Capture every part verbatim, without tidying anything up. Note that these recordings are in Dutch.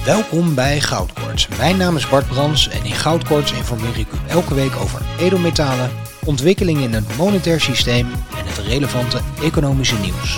Welkom bij Goudkoorts. Mijn naam is Bart Brans en in Goudkoorts informeer ik u elke week over edelmetalen, ontwikkelingen in het monetair systeem en het relevante economische nieuws.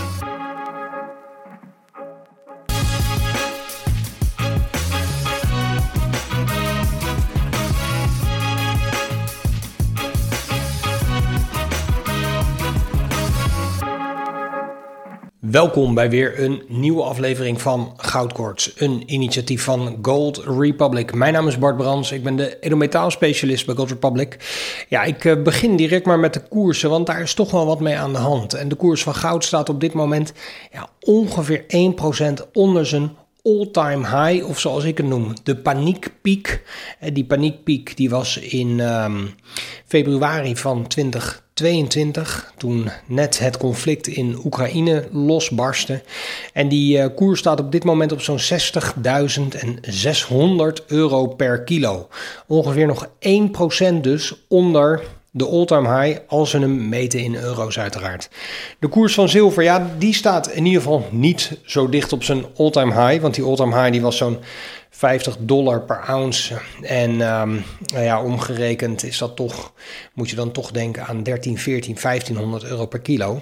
Welkom bij weer een nieuwe aflevering van Goudkoorts, een initiatief van Gold Republic. Mijn naam is Bart Brans, ik ben de edelmetaalspecialist bij Gold Republic. Ja, ik begin direct maar met de koersen, want daar is toch wel wat mee aan de hand. En de koers van goud staat op dit moment ja, ongeveer één procent onder zijn all-time high, of zoals ik het noem, de paniekpiek. Die paniekpiek die was in um, februari van twintig tweeëntwintig, toen net het conflict in Oekraïne losbarstte. En die uh, koers staat op dit moment op zo'n zestigduizend zeshonderd euro per kilo. Ongeveer nog één procent dus onder de all-time high, als we hem meten in euro's uiteraard. De koers van zilver, ja, die staat in ieder geval niet zo dicht op zijn all-time high. Want die all-time high die was zo'n vijftig dollar per ounce. En um, nou ja, omgerekend is dat toch, moet je dan toch denken aan dertien, veertien, vijftienhonderd euro per kilo.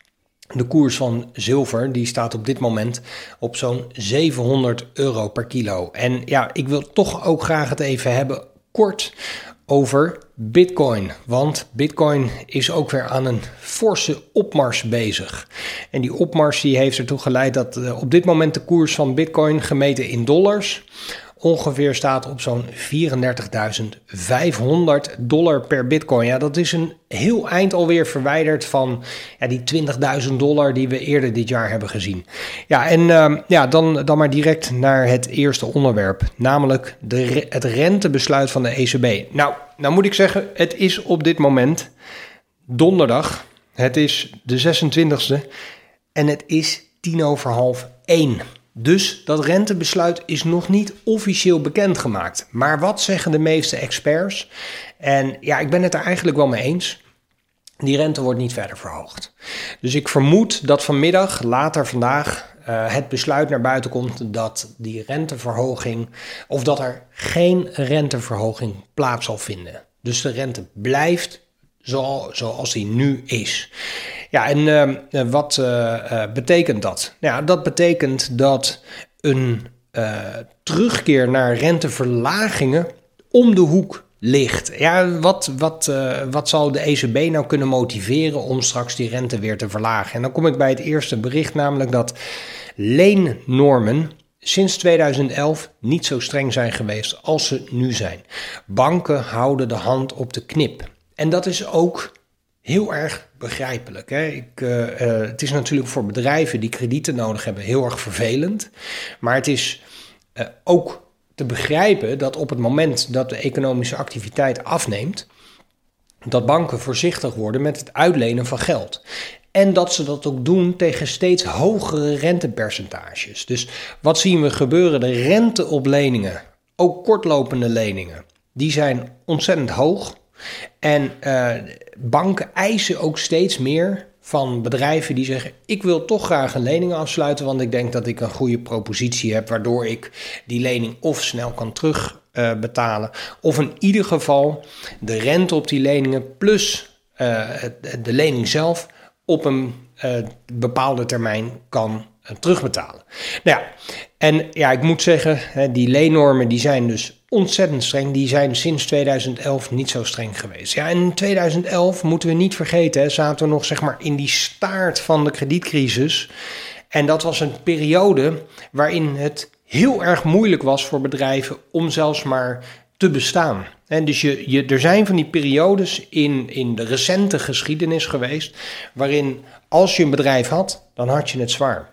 De koers van zilver die staat op dit moment op zo'n zevenhonderd euro per kilo. En ja, ik wil toch ook graag het even hebben kort over Bitcoin, want Bitcoin is ook weer aan een forse opmars bezig. En die opmars die heeft ertoe geleid dat uh, op dit moment de koers van Bitcoin gemeten in dollars ongeveer staat op zo'n vierendertigduizend vijfhonderd dollar per Bitcoin. Ja, dat is een heel eind alweer verwijderd van ja, die twintigduizend dollar die we eerder dit jaar hebben gezien. Ja, en uh, ja, dan, dan maar direct naar het eerste onderwerp, namelijk de, het rentebesluit van de E C B. Nou, nou moet ik zeggen, het is op dit moment donderdag, het is de zesentwintigste en het is tien over half één. Dus dat rentebesluit is nog niet officieel bekendgemaakt. Maar wat zeggen de meeste experts? En ja, ik ben het er eigenlijk wel mee eens. Die rente wordt niet verder verhoogd. Dus ik vermoed dat vanmiddag, later vandaag, uh, het besluit naar buiten komt dat die renteverhoging, of dat er geen renteverhoging plaats zal vinden. Dus de rente blijft Zo, zoals die nu is. Ja, en uh, wat uh, uh, betekent dat? Nou ja, dat betekent dat een uh, terugkeer naar renteverlagingen om de hoek ligt. Ja, wat, wat, uh, wat zal de E C B nou kunnen motiveren om straks die rente weer te verlagen? En dan kom ik bij het eerste bericht, namelijk dat leennormen sinds tweeduizend elf niet zo streng zijn geweest als ze nu zijn. Banken houden de hand op de knip. En dat is ook heel erg begrijpelijk. Hè? Ik, uh, uh, het is natuurlijk voor bedrijven die kredieten nodig hebben heel erg vervelend. Maar het is uh, ook te begrijpen dat op het moment dat de economische activiteit afneemt, dat banken voorzichtig worden met het uitlenen van geld. En dat ze dat ook doen tegen steeds hogere rentepercentages. Dus wat zien we gebeuren? De rente op leningen, ook kortlopende leningen, die zijn ontzettend hoog. En uh, banken eisen ook steeds meer van bedrijven die zeggen, ik wil toch graag een lening afsluiten, want ik denk dat ik een goede propositie heb, waardoor ik die lening of snel kan terugbetalen, uh, of in ieder geval de rente op die leningen plus uh, de lening zelf op een uh, bepaalde termijn kan uh, terugbetalen. Nou ja, en ja, ik moet zeggen, hè, die leennormen die zijn dus ontzettend streng. Die zijn sinds tweeduizend elf niet zo streng geweest. Ja, en in tweeduizend elf moeten we niet vergeten, hè, zaten we nog zeg maar in die staart van de kredietcrisis. En dat was een periode waarin het heel erg moeilijk was voor bedrijven om zelfs maar te bestaan. En dus je, je, er zijn van die periodes in, in de recente geschiedenis geweest waarin als je een bedrijf had, dan had je het zwaar.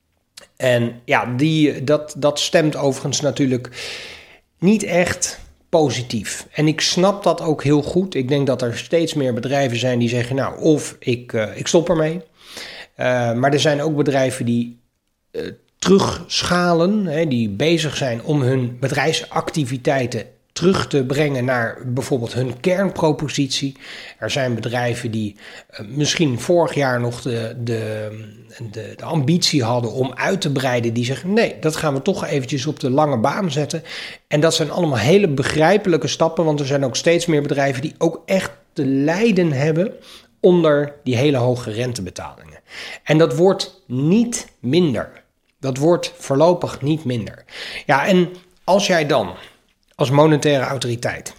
En ja, die, dat, dat stemt overigens natuurlijk niet echt positief. En ik snap dat ook heel goed. Ik denk dat er steeds meer bedrijven zijn die zeggen, nou, of ik, uh, ik stop ermee. Uh, maar er zijn ook bedrijven die uh, terugschalen, hè, die bezig zijn om hun bedrijfsactiviteiten terug te brengen naar bijvoorbeeld hun kernpropositie. Er zijn bedrijven die uh, misschien vorig jaar nog de, de, de, de ambitie hadden om uit te breiden. Die zeggen nee, dat gaan we toch eventjes op de lange baan zetten. En dat zijn allemaal hele begrijpelijke stappen. Want er zijn ook steeds meer bedrijven die ook echt te lijden hebben onder die hele hoge rentebetalingen. En dat wordt niet minder. Dat wordt voorlopig niet minder. Ja, en als jij dan als monetaire autoriteit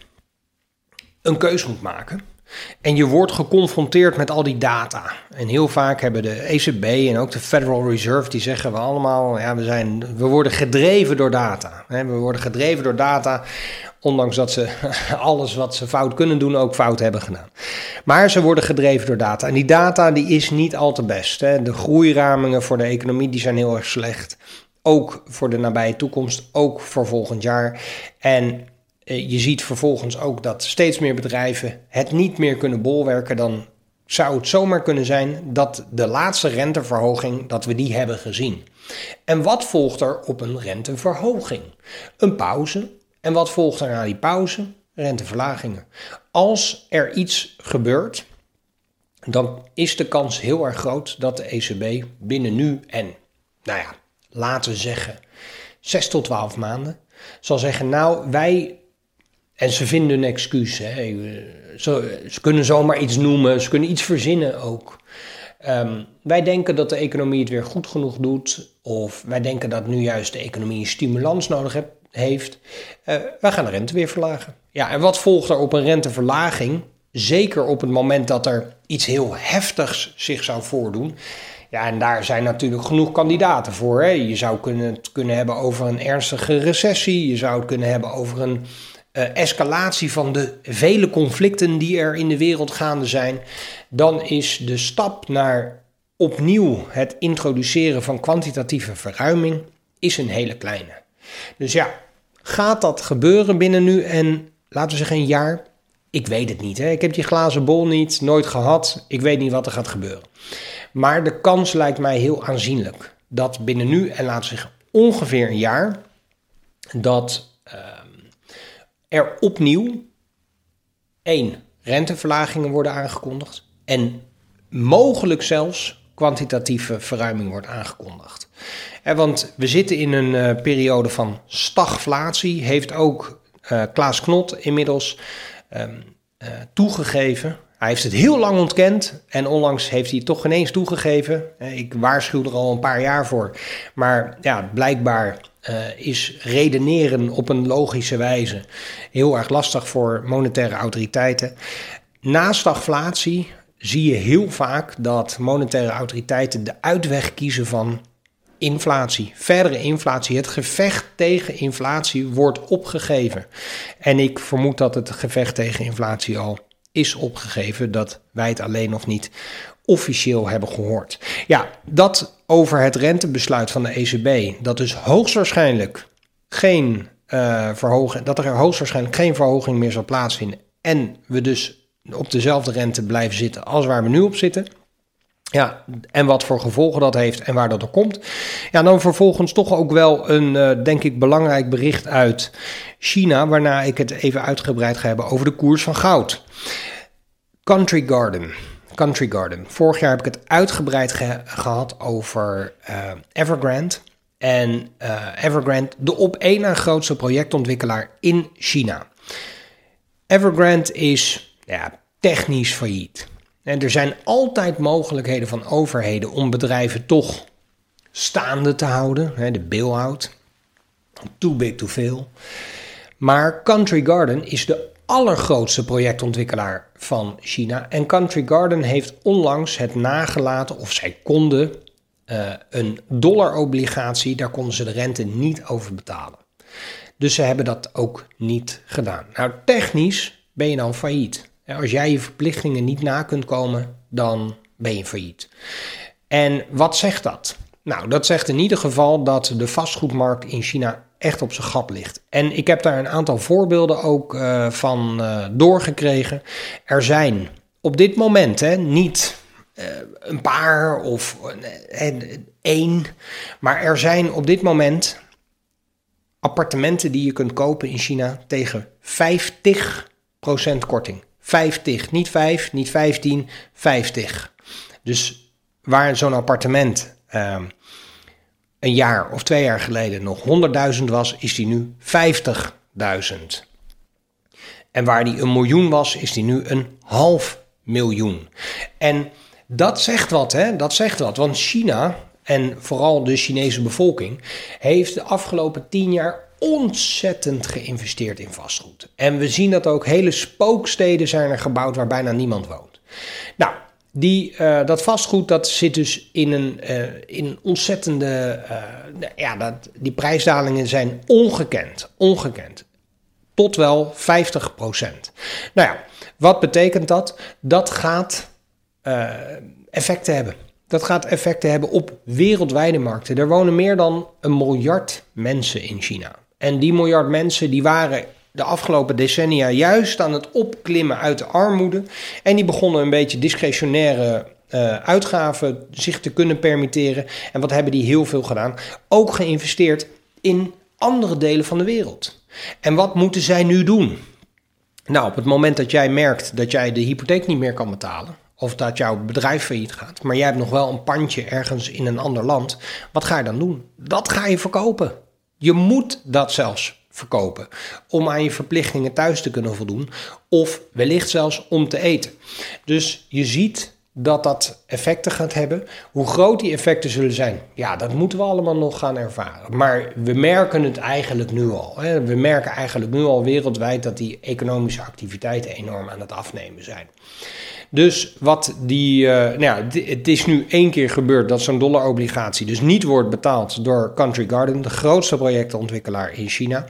een keus moet maken en je wordt geconfronteerd met al die data. En heel vaak hebben de E C B en ook de Federal Reserve, die zeggen we allemaal, ja, we, zijn, we worden gedreven door data. We worden gedreven door data, ondanks dat ze alles wat ze fout kunnen doen ook fout hebben gedaan. Maar ze worden gedreven door data. En die data die is niet al te best. Hè. De groeiramingen voor de economie die zijn heel erg slecht. Ook voor de nabije toekomst, ook voor volgend jaar. En eh, je ziet vervolgens ook dat steeds meer bedrijven het niet meer kunnen bolwerken. Dan zou het zomaar kunnen zijn dat de laatste renteverhoging, dat we die hebben gezien. En wat volgt er op een renteverhoging? Een pauze. En wat volgt er na die pauze? Renteverlagingen. Als er iets gebeurt, dan is de kans heel erg groot dat de E C B binnen nu en, nou ja, laten we zeggen, zes tot twaalf maanden, zal zeggen, nou, wij, en ze vinden een excuus, hè, ze, ze kunnen zomaar iets noemen, ze kunnen iets verzinnen ook. Um, wij denken dat de economie het weer goed genoeg doet, of wij denken dat nu juist de economie een stimulans nodig heeft. heeft. Uh, wij gaan de rente weer verlagen. Ja, en wat volgt er op een renteverlaging? Zeker op het moment dat er iets heel heftigs zich zou voordoen. Ja, en daar zijn natuurlijk genoeg kandidaten voor. Hè. Je zou kunnen, het kunnen hebben over een ernstige recessie. Je zou het kunnen hebben over een uh, escalatie van de vele conflicten die er in de wereld gaande zijn. Dan is de stap naar opnieuw het introduceren van kwantitatieve verruiming is een hele kleine. Dus ja, gaat dat gebeuren binnen nu en laten we zeggen een jaar? Ik weet het niet. Hè? Ik heb die glazen bol niet, nooit gehad. Ik weet niet wat er gaat gebeuren. Maar de kans lijkt mij heel aanzienlijk. Dat binnen nu en laten we zeggen ongeveer een jaar, dat uh, er opnieuw één, renteverlagingen worden aangekondigd. En mogelijk zelfs kwantitatieve verruiming wordt aangekondigd. En want we zitten in een uh, periode van stagflatie. Heeft ook uh, Klaas Knot inmiddels um, uh, toegegeven. Hij heeft het heel lang ontkend en onlangs heeft hij het toch ineens toegegeven. Ik waarschuw er al een paar jaar voor. Maar ja, blijkbaar uh, is redeneren op een logische wijze heel erg lastig voor monetaire autoriteiten. Na stagflatie zie je heel vaak dat monetaire autoriteiten de uitweg kiezen van inflatie. Verdere inflatie. Het gevecht tegen inflatie wordt opgegeven. En ik vermoed dat het gevecht tegen inflatie al is opgegeven, dat wij het alleen nog niet officieel hebben gehoord. Ja, dat over het rentebesluit van de E C B, dat dus hoogstwaarschijnlijk geen uh, verhoging, dat er hoogstwaarschijnlijk geen verhoging meer zal plaatsvinden en we dus op dezelfde rente blijven zitten als waar we nu op zitten. Ja, en wat voor gevolgen dat heeft en waar dat er komt. Ja, dan vervolgens toch ook wel een, uh, denk ik, belangrijk bericht uit China, waarna ik het even uitgebreid ga hebben over de koers van goud. Country Garden. Country Garden. Vorig jaar heb ik het uitgebreid ge- gehad over uh, Evergrande. En uh, Evergrande, de op één na grootste projectontwikkelaar in China. Evergrande is ja, technisch failliet. En er zijn altijd mogelijkheden van overheden om bedrijven toch staande te houden. Hè, de bail-out. Too big to fail. Maar Country Garden is de allergrootste projectontwikkelaar van China. En Country Garden heeft onlangs het nagelaten, of zij konden uh, een dollarobligatie, daar konden ze de rente niet over betalen. Dus ze hebben dat ook niet gedaan. Nou, technisch ben je dan failliet. Als jij je verplichtingen niet na kunt komen, dan ben je failliet. En wat zegt dat? Nou, dat zegt in ieder geval dat de vastgoedmarkt in China echt op zijn gat ligt. En ik heb daar een aantal voorbeelden ook uh, van uh, doorgekregen. Er zijn op dit moment hè, niet uh, een paar of uh, één, maar er zijn op dit moment appartementen die je kunt kopen in China tegen vijftig procent korting. vijftig, niet vijf, niet vijftien, vijftig. Dus waar zo'n appartement uh, een jaar of twee jaar geleden nog honderdduizend was, is die nu vijftigduizend. En waar die een miljoen was, is die nu een half miljoen. En dat zegt wat, hè? Dat zegt wat. Want China, en vooral de Chinese bevolking, heeft de afgelopen tien jaar ontzettend geïnvesteerd in vastgoed. En we zien dat ook hele spooksteden zijn er gebouwd waar bijna niemand woont. Nou, die, uh, dat vastgoed dat zit dus in een, uh, in een ontzettende... Uh, ja, dat, die prijsdalingen zijn ongekend. Ongekend. Tot wel vijftig procent. Nou ja, wat betekent dat? Dat gaat uh, effecten hebben. Dat gaat effecten hebben op wereldwijde markten. Er wonen meer dan een miljard mensen in China. En die miljard mensen die waren de afgelopen decennia juist aan het opklimmen uit de armoede. En die begonnen een beetje discretionaire uh, uitgaven zich te kunnen permitteren. En wat hebben die heel veel gedaan? Ook geïnvesteerd in andere delen van de wereld. En wat moeten zij nu doen? Nou, op het moment dat jij merkt dat jij de hypotheek niet meer kan betalen, of dat jouw bedrijf failliet gaat, maar jij hebt nog wel een pandje ergens in een ander land, wat ga je dan doen? Dat ga je verkopen. Je moet dat zelfs verkopen om aan je verplichtingen thuis te kunnen voldoen, of wellicht zelfs om te eten. Dus je ziet dat dat effecten gaat hebben. Hoe groot die effecten zullen zijn, ja, dat moeten we allemaal nog gaan ervaren. Maar we merken het eigenlijk nu al. Hè. We merken eigenlijk nu al wereldwijd dat die economische activiteiten enorm aan het afnemen zijn. Dus wat die, uh, nou ja, het is nu één keer gebeurd dat zo'n dollarobligatie dus niet wordt betaald door Country Garden, de grootste projectontwikkelaar in China.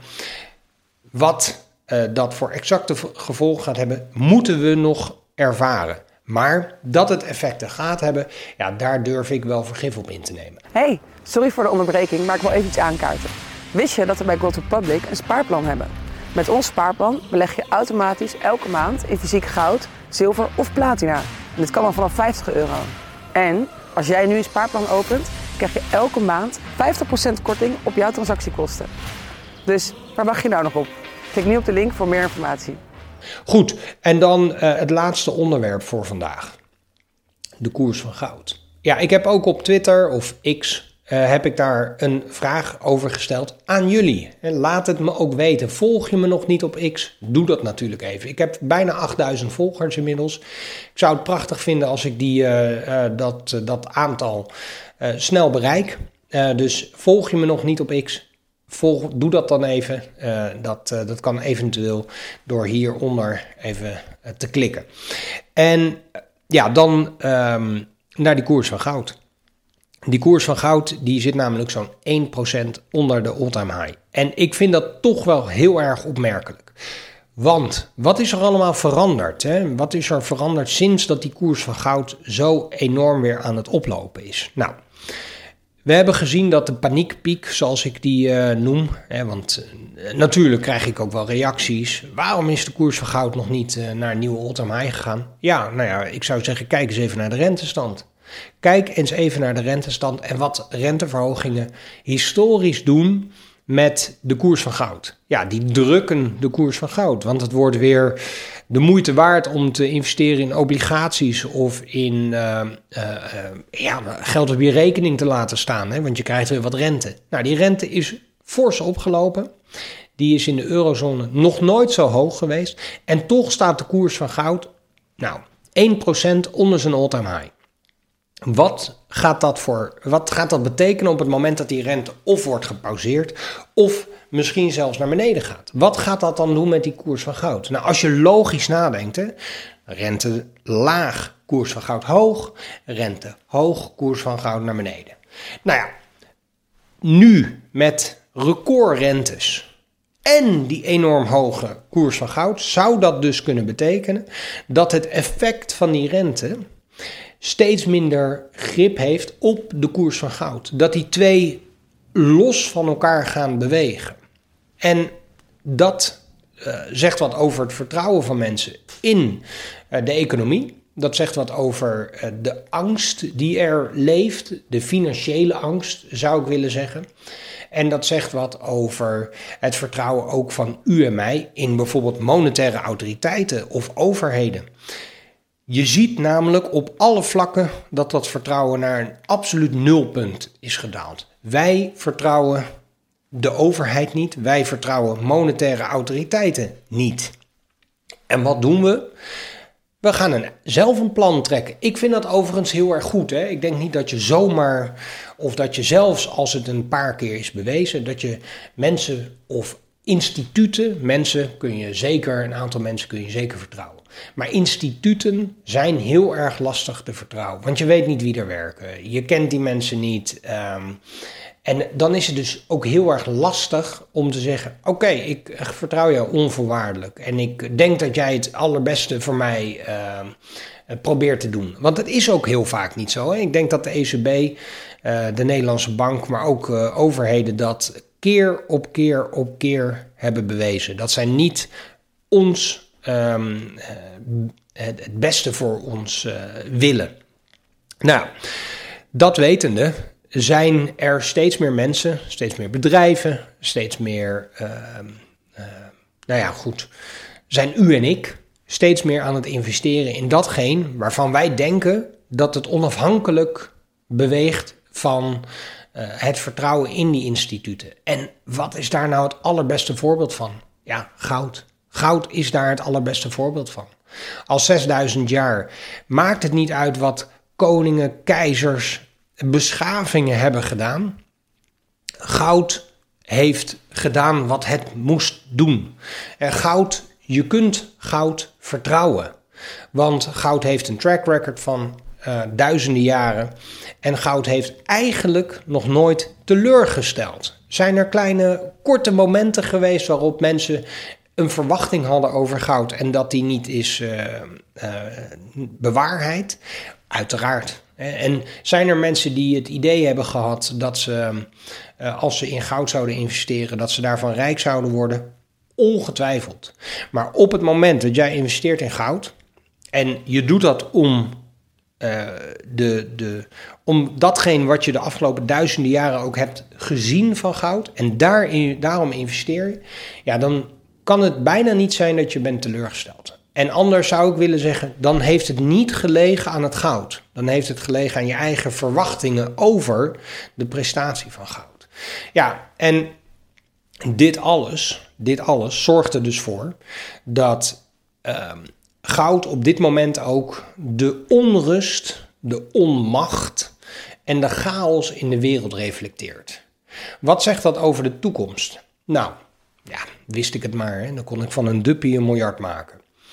Wat uh, dat voor exacte gevolgen gaat hebben, moeten we nog ervaren. Maar dat het effecten gaat hebben, ja, daar durf ik wel vergif op in te nemen. Hey, sorry voor de onderbreking, maar ik wil even iets aankaarten. Wist je dat we bij Gold Republic een spaarplan hebben? Met ons spaarplan beleg je automatisch elke maand in fysiek goud, zilver of platina. En dit kan al vanaf vijftig euro. En als jij nu een spaarplan opent, krijg je elke maand vijftig procent korting op jouw transactiekosten. Dus waar wacht je nou nog op? Klik nu op de link voor meer informatie. Goed, en dan uh, het laatste onderwerp voor vandaag. De koers van goud. Ja, ik heb ook op Twitter of X uh, heb ik daar een vraag over gesteld aan jullie. En laat het me ook weten. Volg je me nog niet op X? Doe dat natuurlijk even. Ik heb bijna achtduizend volgers inmiddels. Ik zou het prachtig vinden als ik die, uh, uh, dat, uh, dat aantal uh, snel bereik. Uh, dus volg je me nog niet op X? Volg, doe dat dan even. Uh, dat, uh, dat kan eventueel door hieronder even uh, te klikken. En uh, ja, dan um, naar die koers van goud. Die koers van goud die zit namelijk zo'n één procent onder de all-time high. En ik vind dat toch wel heel erg opmerkelijk. Want wat is er allemaal veranderd? Hè? Wat is er veranderd sinds dat die koers van goud zo enorm weer aan het oplopen is? Nou, we hebben gezien dat de paniekpiek, zoals ik die uh, noem, hè, want uh, natuurlijk krijg ik ook wel reacties. Waarom is de koers van goud nog niet uh, naar een nieuwe all-time high gegaan? Ja, nou ja, ik zou zeggen, kijk eens even naar de rentestand. Kijk eens even naar de rentestand en wat renteverhogingen historisch doen met de koers van goud. Ja, die drukken de koers van goud, want het wordt weer de moeite waard om te investeren in obligaties of in uh, uh, uh, ja, geld op je rekening te laten staan, hè, want je krijgt weer wat rente. Nou, die rente is fors opgelopen. Die is in de eurozone nog nooit zo hoog geweest. En toch staat de koers van goud, nou, één procent onder zijn all-time high. Wat gaat dat voor, wat gaat dat betekenen op het moment dat die rente of wordt gepauzeerd of misschien zelfs naar beneden gaat? Wat gaat dat dan doen met die koers van goud? Nou, als je logisch nadenkt, hè, rente laag, koers van goud hoog, rente hoog, koers van goud naar beneden. Nou ja, nu met recordrentes en die enorm hoge koers van goud zou dat dus kunnen betekenen dat het effect van die rente steeds minder grip heeft op de koers van goud. Dat die twee los van elkaar gaan bewegen. En dat uh, zegt wat over het vertrouwen van mensen in uh, de economie. Dat zegt wat over uh, de angst die er leeft. De financiële angst, zou ik willen zeggen. En dat zegt wat over het vertrouwen ook van u en mij in bijvoorbeeld monetaire autoriteiten of overheden. Je ziet namelijk op alle vlakken dat dat vertrouwen naar een absoluut nulpunt is gedaald. Wij vertrouwen de overheid niet, wij vertrouwen monetaire autoriteiten niet. En wat doen we? We gaan een, zelf een plan trekken. Ik vind dat overigens heel erg goed. Hè? Ik denk niet dat je zomaar, of dat je zelfs als het een paar keer is bewezen, dat je mensen of instituten, mensen kun je zeker, een aantal mensen kun je zeker vertrouwen. Maar instituten zijn heel erg lastig te vertrouwen, want je weet niet wie er werken. Je kent die mensen niet. Um, en dan is het dus ook heel erg lastig om te zeggen, oké, okay, ik vertrouw jou onvoorwaardelijk. En ik denk dat jij het allerbeste voor mij uh, probeert te doen. Want dat is ook heel vaak niet zo. Hè? Ik denk dat de E C B, uh, de Nederlandse bank, maar ook uh, overheden dat keer op keer op keer hebben bewezen. Dat zij niet ons um, uh, het, het beste voor ons uh, willen. Nou, dat wetende zijn er steeds meer mensen, steeds meer bedrijven, steeds meer, uh, uh, nou ja goed, zijn u en ik steeds meer aan het investeren in datgene waarvan wij denken dat het onafhankelijk beweegt van uh, het vertrouwen in die instituten. En wat is daar nou het allerbeste voorbeeld van? Ja, goud. Goud is daar het allerbeste voorbeeld van. Al zesduizend jaar maakt het niet uit wat koningen, keizers, beschavingen hebben gedaan. Goud heeft gedaan wat het moest doen. En goud, je kunt goud vertrouwen. Want goud heeft een track record van uh, duizenden jaren. En goud heeft eigenlijk nog nooit teleurgesteld. Zijn er kleine, korte momenten geweest waarop mensen een verwachting hadden over goud en dat die niet is uh, uh, bewaarheid? Uiteraard. En zijn er mensen die het idee hebben gehad dat ze, uh, als ze in goud zouden investeren, dat ze daarvan rijk zouden worden? Ongetwijfeld. Maar op het moment dat jij investeert in goud en je doet dat om, uh, de, de, om datgene wat je de afgelopen duizenden jaren ook hebt gezien van goud en daarin, daarom investeer je, ja, dan kan het bijna niet zijn dat je bent teleurgesteld. En anders zou ik willen zeggen, dan heeft het niet gelegen aan het goud. Dan heeft het gelegen aan je eigen verwachtingen over de prestatie van goud. Ja, en dit alles, dit alles zorgt er dus voor dat uh, goud op dit moment ook de onrust, de onmacht en de chaos in de wereld reflecteert. Wat zegt dat over de toekomst? Nou, ja, wist ik het maar, hè? Dan kon ik van een duppie een miljard maken.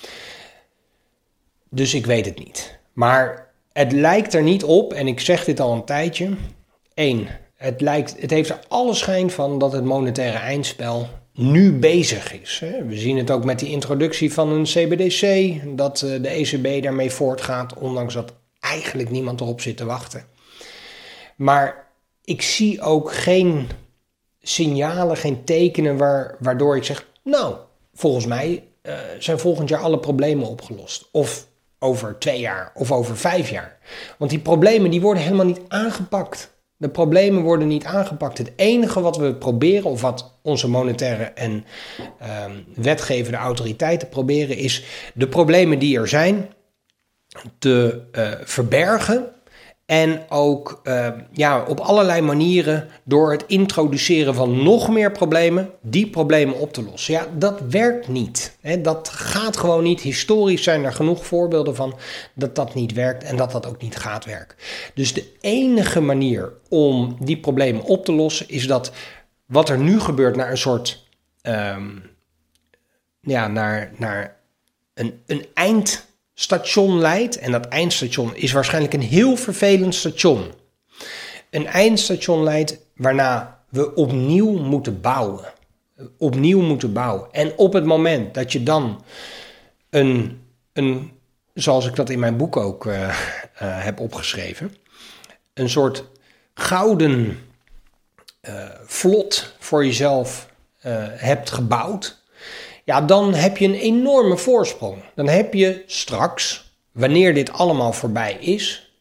Dus ik weet het niet. Maar het lijkt er niet op, en ik zeg dit al een tijdje. Eén, het, lijkt, het heeft er alle schijn van dat het monetaire eindspel nu bezig is. We zien het ook met die introductie van een C B D C, dat de E C B daarmee voortgaat, ondanks dat eigenlijk niemand erop zit te wachten. Maar ik zie ook geen signalen, geen tekenen waar, waardoor ik zeg, nou, volgens mij uh, zijn volgend jaar alle problemen opgelost. Of over twee jaar of over vijf jaar. Want die problemen die worden helemaal niet aangepakt. De problemen worden niet aangepakt. Het enige wat we proberen, of wat onze monetaire en uh, wetgevende autoriteiten proberen, is de problemen die er zijn te uh, verbergen. En ook uh, ja, op allerlei manieren door het introduceren van nog meer problemen, die problemen op te lossen. Ja, dat werkt niet. Hè? Dat gaat gewoon niet. Historisch zijn er genoeg voorbeelden van dat dat niet werkt en dat dat ook niet gaat werken. Dus de enige manier om die problemen op te lossen is dat wat er nu gebeurt naar een soort, um, ja, naar, naar een, een eind station leidt. En dat eindstation is waarschijnlijk een heel vervelend station. Een eindstation leidt waarna we opnieuw moeten bouwen. Opnieuw moeten bouwen. En op het moment dat je dan een, een zoals ik dat in mijn boek ook uh, uh, heb opgeschreven, een soort gouden uh, vlot voor jezelf uh, hebt gebouwd, ja, dan heb je een enorme voorsprong. Dan heb je straks, wanneer dit allemaal voorbij is,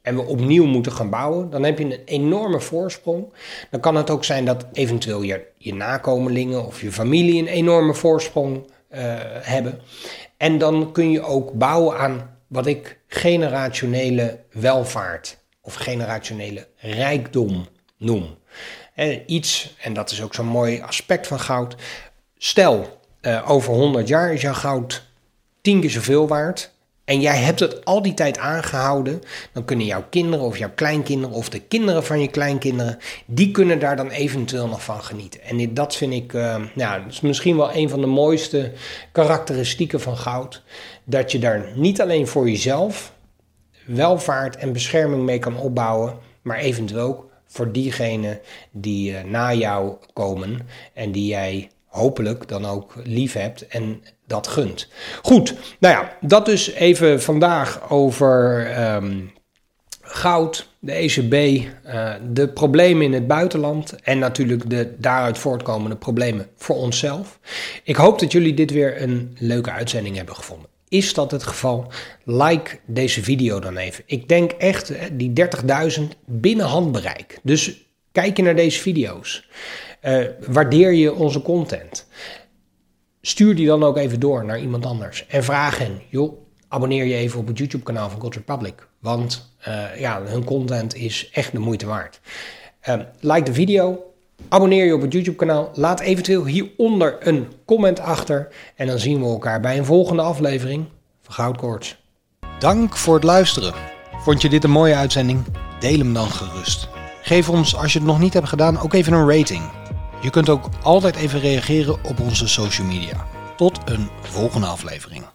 en we opnieuw moeten gaan bouwen, dan heb je een enorme voorsprong. Dan kan het ook zijn dat eventueel je, je nakomelingen of je familie een enorme voorsprong uh, hebben. En dan kun je ook bouwen aan wat ik generationele welvaart of generationele rijkdom noem. En iets, en dat is ook zo'n mooi aspect van goud. Stel, uh, over honderd jaar is jouw goud tien keer zoveel waard. En jij hebt het al die tijd aangehouden. Dan kunnen jouw kinderen of jouw kleinkinderen of de kinderen van je kleinkinderen, die kunnen daar dan eventueel nog van genieten. En dit, dat vind ik, uh, ja, dat is misschien wel een van de mooiste karakteristieken van goud. Dat je daar niet alleen voor jezelf welvaart en bescherming mee kan opbouwen, maar eventueel ook voor diegenen die uh, na jou komen en die jij hopelijk dan ook lief hebt en dat gunt. Goed, nou ja, dat dus even vandaag over um, goud, de E C B, uh, de problemen in het buitenland en natuurlijk de daaruit voortkomende problemen voor onszelf. Ik hoop dat jullie dit weer een leuke uitzending hebben gevonden. Is dat het geval? Like deze video dan even. Ik denk echt die dertigduizend binnen handbereik. Dus kijk je naar deze video's. Uh, waardeer je onze content. Stuur die dan ook even door naar iemand anders. En vraag hen, joh, abonneer je even op het YouTube kanaal van Gold Republic. Want uh, ja, hun content is echt de moeite waard. Uh, like de video. Abonneer je op het YouTube kanaal. Laat eventueel hieronder een comment achter. En dan zien we elkaar bij een volgende aflevering van Goudkoorts. Dank voor het luisteren. Vond je dit een mooie uitzending? Deel hem dan gerust. Geef ons, als je het nog niet hebt gedaan, ook even een rating. Je kunt ook altijd even reageren op onze social media. Tot een volgende aflevering.